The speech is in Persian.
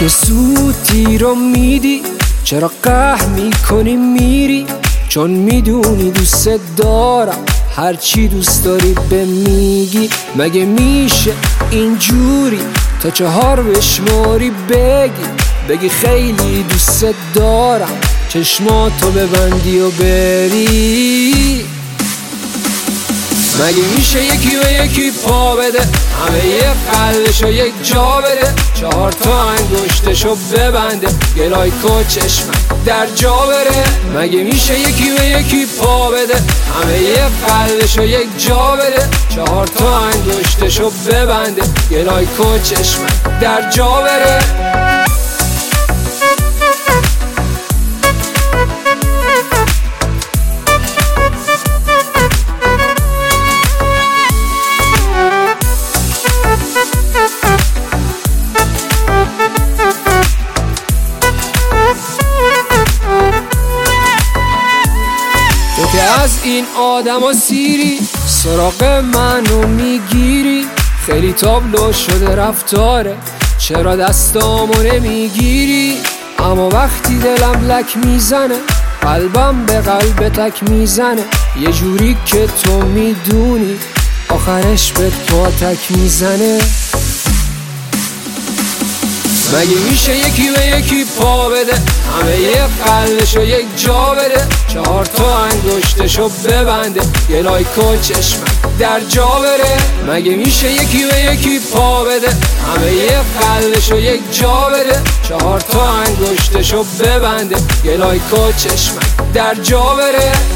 چه سود تیر رو میدی، چرا قهر میکنی میری؟ چون میدونی دوست دارم، هرچی دوست داری به میگی. مگه میشه اینجوری تا 4 بشماری بگی خیلی دوست دارم، چشماتو ببندی و بری؟ مگه میشه یکی به یکی پا بده، همه یه قلبشو یک جا بده، 4 تا انگشتشو ببنده، گلایکو چشمک در جا بره؟ مگه میشه یکی به یکی پا بده، همه یه قلبشو یک جا بده، 4 تا انگشتشو ببنده، گلایکو چشمک در جا بره؟ تو که از این آدم و سیری، سراغ منو میگیری، خیلی تابلو شده رفتاره، چرا دستامو نمیگیری؟ اما وقتی دلم لک میزنه، قلبم به قلب تک میزنه، یه جوری که تو میدونی آخرش به تو تک میزنه. مگه میشه یکی به یکی پا بده، همه یه قلبشو یک جا بده، 4 تا انگشتشو ببنده، گلایکو چشمک در جا بره؟ مگه میشه یکی به یکی پا بده، همه یه قلبشو یک جا بده، 4 تا انگشتشو ببنده، گلایکو چشمک در جا بره؟